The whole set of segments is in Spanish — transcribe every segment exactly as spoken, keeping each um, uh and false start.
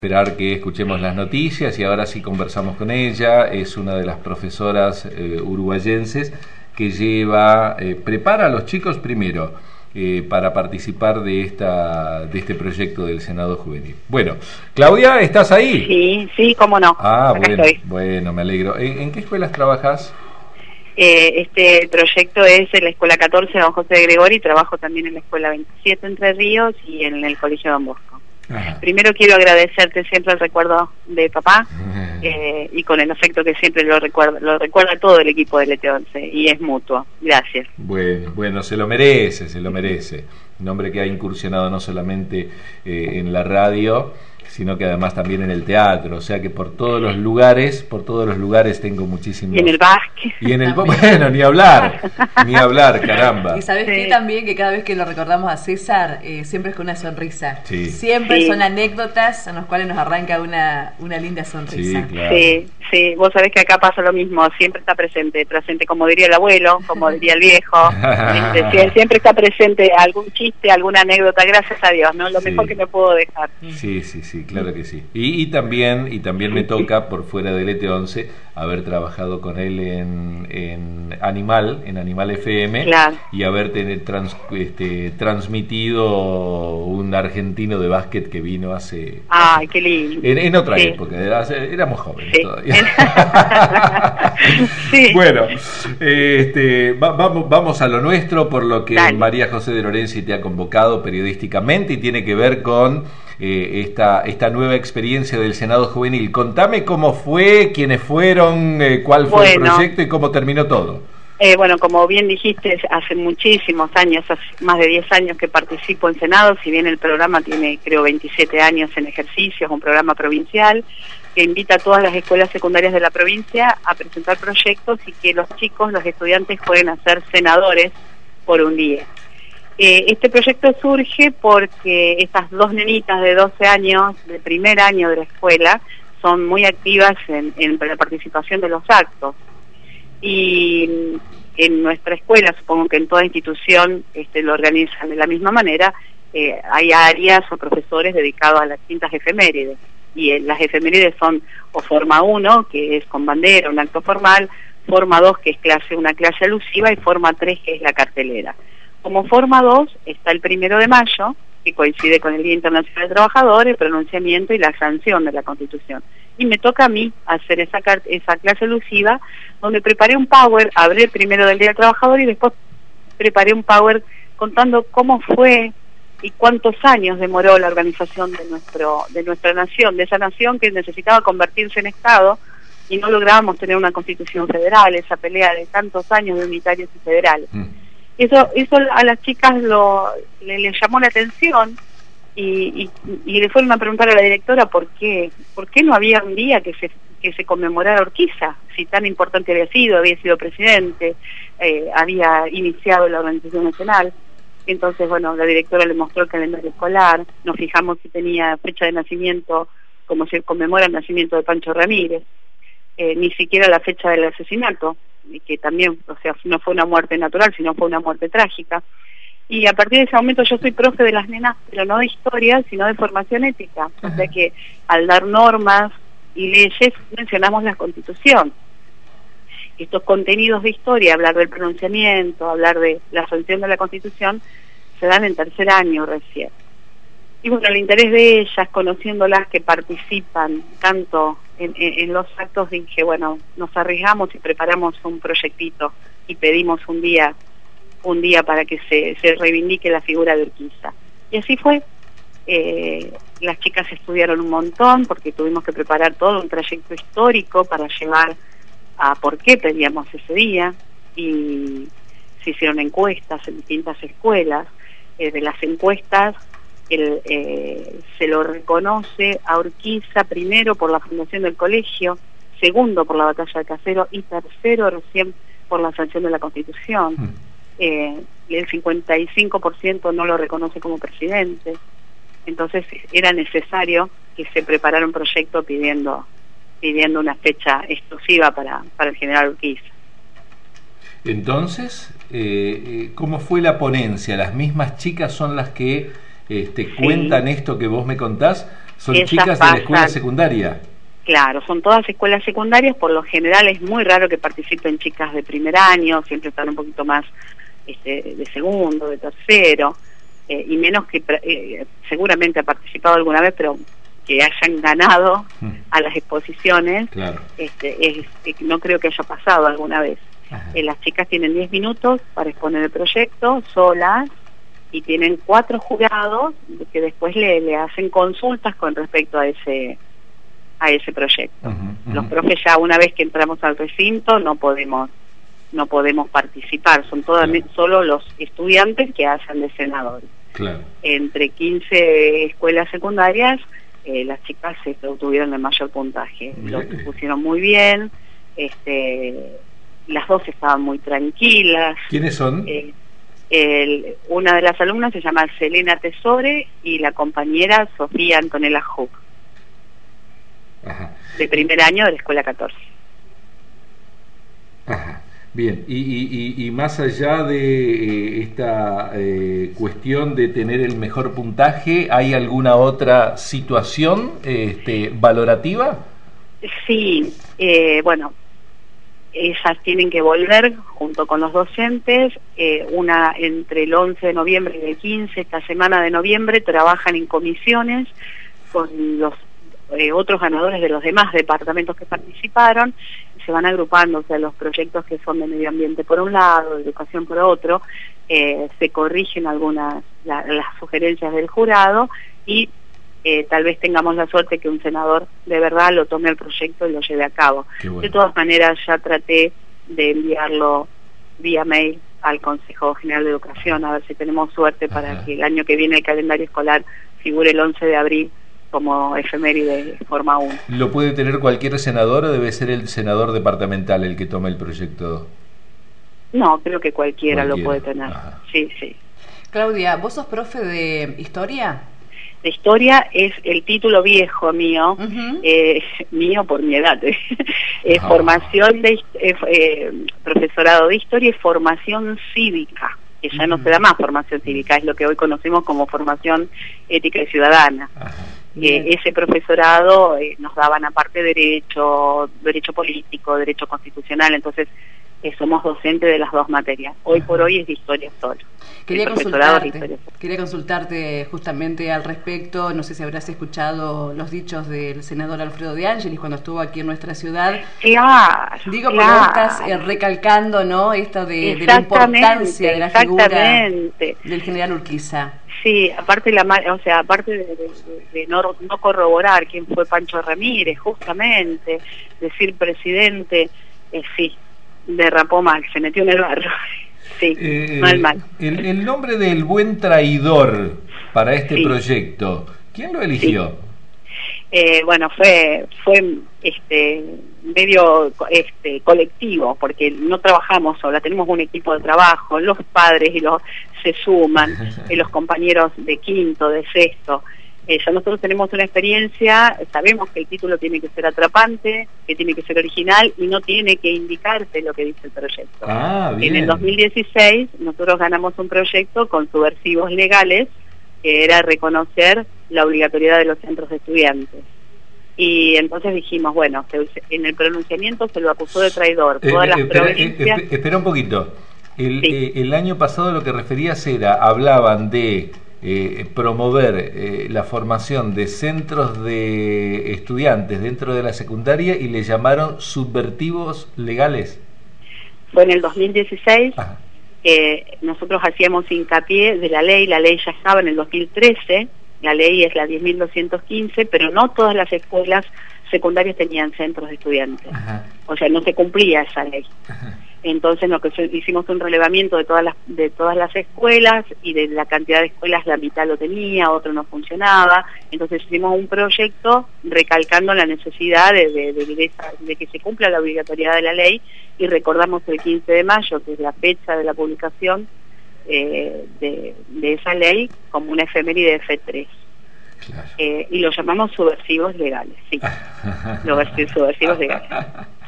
Esperar que escuchemos las noticias y ahora sí conversamos con ella. Es una de las profesoras eh, uruguayenses que lleva, eh, prepara a los chicos primero eh, para participar de esta de este proyecto del Senado Juvenil. Bueno, Claudia, ¿estás ahí? Sí, sí, cómo no. Ah, Acá bueno, estoy. bueno, me alegro. ¿En, en qué escuelas trabajas? Eh, este proyecto es en la Escuela catorce Don José de Gregorio y trabajo también en la Escuela veintisiete Entre Ríos y en el Colegio Don Bosco. Ajá. Primero quiero agradecerte siempre el recuerdo de papá eh, y con el afecto que siempre lo recuerda, lo recuerda todo el equipo del E T once y es mutuo. Gracias. Bueno, bueno, se lo merece, se lo merece. Un hombre que ha incursionado no solamente eh, en la radio, sino que además también en el teatro, o sea que por todos los lugares, por todos los lugares tengo muchísimo. Y en el básquet. Y en el bueno, ni hablar, ni hablar, caramba. Y sabes Sí. qué también, que cada vez que lo recordamos a César, eh, siempre es con una sonrisa. Sí. Siempre Sí. son anécdotas en las cuales nos arranca una, una linda sonrisa. Sí, claro. Sí, sí, vos sabés que acá pasa lo mismo, siempre está presente, presente como diría el abuelo, como diría el viejo, este, sie- siempre está presente algún chiste, alguna anécdota, gracias a Dios, ¿no? Lo Sí. mejor que me puedo dejar. Sí, sí, sí, claro que sí. Y, y también y también me toca, por fuera del E T once, haber trabajado con él en, en Animal, en Animal F M, Claro. y haber tener trans, este, transmitido un argentino de básquet que vino hace... Ay, qué lindo. En, en otra Sí. época, hace- éramos jóvenes Sí. todavía. Sí. Bueno, este, va- vamos, vamos a lo nuestro, por lo que Dale. María José de Lorenzi te ha convocado periodísticamente y tiene que ver con eh, esta, esta nueva experiencia del Senado Juvenil. Contame cómo fue, quiénes fueron, eh, cuál fue el Bueno. proyecto y cómo terminó todo. Eh, bueno, como bien dijiste, hace muchísimos años, hace más de diez años que participo en Senado, si bien el programa tiene creo veintisiete años en ejercicio, es un programa provincial que invita a todas las escuelas secundarias de la provincia a presentar proyectos y que los chicos, los estudiantes pueden ser senadores por un día. Eh, este proyecto surge porque estas dos nenitas de doce años, de primer año de la escuela, son muy activas en, en la participación de los actos. Y en nuestra escuela, supongo que en toda institución este, lo organizan de la misma manera, eh, hay áreas o profesores dedicados a las distintas efemérides. Y eh, las efemérides son o forma uno, que es con bandera, un acto formal, forma dos, que es clase una clase alusiva, y forma tres, que es la cartelera. Como forma dos está el primero de mayo, que coincide con el Día Internacional del Trabajador, el pronunciamiento y la sanción de la Constitución. Y me toca a mí hacer esa, car- esa clase alusiva, donde preparé un power, hablé primero del Día del Trabajador y después preparé un power contando cómo fue y cuántos años demoró la organización de nuestro de nuestra nación, de esa nación que necesitaba convertirse en Estado y no lográbamos tener una Constitución federal, esa pelea de tantos años de unitarios y federales. Mm. Eso eso a las chicas lo le, le llamó la atención y, y, y le fueron a preguntar a la directora por qué por qué no había un día que se que se conmemorara Urquiza, si tan importante había sido, había sido presidente, eh, había iniciado la organización nacional. Entonces, bueno, la directora le mostró el calendario escolar, nos fijamos si tenía fecha de nacimiento, como se conmemora el nacimiento de Pancho Ramírez, eh, ni siquiera la fecha del asesinato, y que también, o sea, no fue una muerte natural, sino fue una muerte trágica. Y a partir de ese momento yo soy profe de las nenas, pero no de historia, sino de formación ética. O sea que al dar normas y leyes mencionamos la Constitución. Estos contenidos de historia, hablar del pronunciamiento, hablar de la sanción de la Constitución, se dan en tercer año recién. Y bueno, el interés de ellas, conociéndolas que participan tanto en, en, en los actos, dije, bueno, nos arriesgamos y preparamos un proyectito y pedimos un día un día para que se, se reivindique la figura de Urquiza. Y así fue. Eh, las chicas estudiaron un montón porque tuvimos que preparar todo un trayecto histórico para llevar a por qué pedíamos ese día, y se hicieron encuestas en distintas escuelas. Eh, de las encuestas el, eh, se lo reconoce a Urquiza primero por la fundación del colegio, segundo por la batalla de Caseros y tercero recién por la sanción de la Constitución. Mm. Eh, y el cincuenta y cinco por ciento no lo reconoce como presidente. Entonces era necesario que se preparara un proyecto pidiendo pidiendo una fecha exclusiva para, para el general Urquiza. Entonces, eh, ¿cómo fue la ponencia? ¿Las mismas chicas son las que este, Sí. cuentan esto que vos me contás? Son chicas de la escuela secundaria. Claro, son todas escuelas secundarias, por lo general es muy raro que participen chicas de primer año, siempre están un poquito más este, de segundo, de tercero, eh, y menos que eh, seguramente ha participado alguna vez, pero que hayan ganado mm. a las exposiciones, claro. este, es, es, no creo que haya pasado alguna vez. Eh, las chicas tienen diez minutos para exponer el proyecto, solas, y tienen cuatro jurados que después le, le hacen consultas con respecto a ese a ese proyecto. Uh-huh, uh-huh. Los profes ya una vez que entramos al recinto no podemos no podemos participar, son todas claro. solo los estudiantes que hacen de senadores. Claro. Entre quince escuelas secundarias, eh, las chicas se obtuvieron el mayor puntaje. Los que pusieron muy bien, este, las dos estaban muy tranquilas. ¿Quiénes son? Eh, el, una de las alumnas se llama Selena Tesore y la compañera Sofía Antonella Hook. Ajá. De primer año de la escuela catorce. Ajá. Bien, y, y, y más allá de eh, esta eh, cuestión de tener el mejor puntaje, ¿hay alguna otra situación este, valorativa? Sí, eh, bueno, ellas tienen que volver junto con los docentes, eh, una entre el once de noviembre y el quince, esta semana de noviembre, trabajan en comisiones con los Eh, otros ganadores de los demás departamentos que participaron, y se van agrupando, o sea, los proyectos que son de medio ambiente por un lado, de educación por otro, eh, se corrigen algunas la, las sugerencias del jurado y eh, tal vez tengamos la suerte que un senador de verdad lo tome el proyecto y lo lleve a cabo. Bueno. De todas maneras, ya traté de enviarlo vía mail al Consejo General de Educación, a ver si tenemos suerte para Ajá. que el año que viene el calendario escolar figure el once de abril como efeméride de forma uno. ¿Lo puede tener cualquier senador o debe ser el senador departamental el que tome el proyecto? No, creo que cualquiera, cualquiera. lo puede tener. Ajá. Sí, sí. Claudia, ¿vos sos profe de historia? De historia es el título viejo mío, uh-huh. eh, mío por mi edad, eh, ah. formación de eh, eh, profesorado de historia y formación cívica, que ya uh-huh. no se da más formación cívica, es lo que hoy conocemos como formación ética y ciudadana. Uh-huh. Eh, ese profesorado eh, nos daban aparte derecho, derecho político, derecho constitucional, entonces eh, somos docentes de las dos materias. Hoy uh-huh. por hoy es de historia solo. Quería consultarte, quería consultarte justamente al respecto, no sé si habrás escuchado los dichos del senador Alfredo De Angelis cuando estuvo aquí en nuestra ciudad. Claro, Digo, porque claro. vos estás eh, recalcando, ¿no?, esto de, de la importancia de la figura del general Urquiza. Sí, aparte la, o sea, aparte de, de, de no, no corroborar quién fue Pancho Ramírez, justamente, decir presidente, eh, sí, derrapó mal, se metió en el barro. Sí, eh, mal, mal. El, el nombre del buen traidor para este sí. proyecto, ¿quién lo eligió? Sí. Eh, bueno, fue fue este medio este colectivo, porque no trabajamos sola, tenemos un equipo de trabajo, los padres y los se suman, y los compañeros de quinto, de sexto. Eh, ya nosotros tenemos una experiencia, sabemos que el título tiene que ser atrapante, que tiene que ser original y no tiene que indicarte lo que dice el proyecto. Ah, bien. En el dos mil dieciséis nosotros ganamos un proyecto con subversivos legales que era reconocer la obligatoriedad de los centros de estudiantes. Y entonces dijimos, bueno, en el pronunciamiento se lo acusó de traidor. Todas eh, las espera, provincias... eh, espera un poquito. El, sí. eh, el año pasado lo que referías era, hablaban de eh, promover eh, la formación de centros de estudiantes dentro de la secundaria y le llamaron subvertivos legales. Fue en el dos mil dieciséis. Ajá. Eh, nosotros hacíamos hincapié de la ley, la ley ya estaba en el dos mil trece, la ley es la diez mil doscientos quince, pero no todas las escuelas secundarias tenían centros de estudiantes. Ajá. O sea, no se cumplía esa ley. Ajá. Entonces lo que hicimos un relevamiento de todas las de todas las escuelas y de la cantidad de escuelas la mitad lo tenía, otro no funcionaba. Entonces hicimos un proyecto recalcando la necesidad de, de, de, de, esa, de que se cumpla la obligatoriedad de la ley y recordamos el quince de mayo, que es la fecha de la publicación eh, de, de esa ley, como una efeméride de F tres. Claro. Eh, y lo llamamos subversivos legales, sí. Los subversivos legales.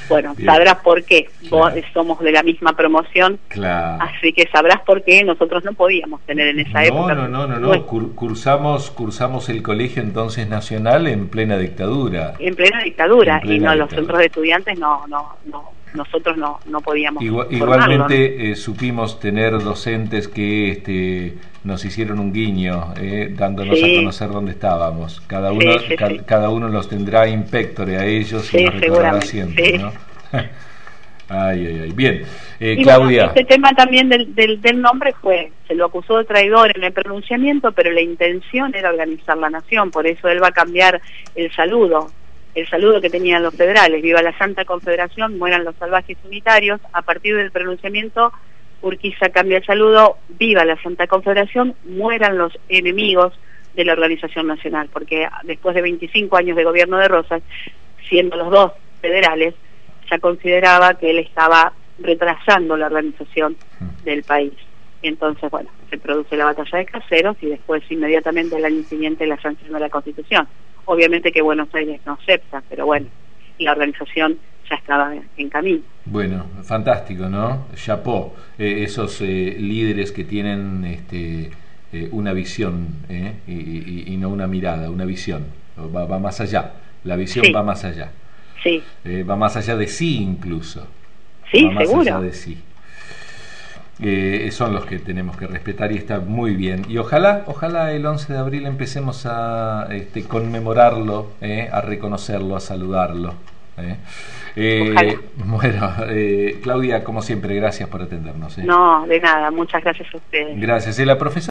Bueno, Bien. sabrás por qué. Claro. Vos somos de la misma promoción, claro. así que sabrás por qué nosotros no podíamos tener en esa no, época. No, no, no, no, no. Cur cursamos, cursamos el colegio entonces nacional en plena dictadura. En plena dictadura, en plena y no, dictadura. Los centros de estudiantes no, no, no, nosotros no, no podíamos. Igual, formarlo, igualmente ¿no? eh, supimos tener docentes que este, nos hicieron un guiño, eh, dándonos sí. a conocer dónde estábamos. Cada uno, sí, sí, ca sí. cada uno los tendrá in pectore a ellos sí, y los recordará seguramente, siempre, sí. ¿no? Ay, ay, ay. Bien, eh, y Claudia. Bueno, este tema también del, del, del nombre fue, se lo acusó de traidor en el pronunciamiento, pero la intención era organizar la nación, por eso él va a cambiar el saludo, el saludo que tenían los federales, viva la Santa Confederación, mueran los salvajes unitarios. A partir del pronunciamiento, Urquiza cambia el saludo, viva la Santa Confederación, mueran los enemigos de la Organización Nacional, porque después de veinticinco años de gobierno de Rosas, siendo los dos federales, ya consideraba que él estaba retrasando la organización del país. Entonces, bueno, se produce la batalla de Caseros y después inmediatamente al año siguiente la sanción de la Constitución. Obviamente que Buenos Aires no acepta, pero bueno, la organización ya estaba en camino. Bueno, fantástico, ¿no? Chapeau, eh, esos eh, líderes que tienen este, eh, una visión eh, y, y, y no una mirada, una visión, va, va más allá, la visión sí. va más allá. Sí. Eh, va más allá de sí incluso. Sí, va más seguro. allá de sí. Eh, son los que tenemos que respetar y está muy bien. Y ojalá, ojalá el once de abril empecemos a este, conmemorarlo, eh, a reconocerlo, a saludarlo. Eh. Eh, bueno, eh, Claudia, como siempre, gracias por atendernos. Eh. No, de nada, muchas gracias a ustedes. Gracias. Eh, la profesora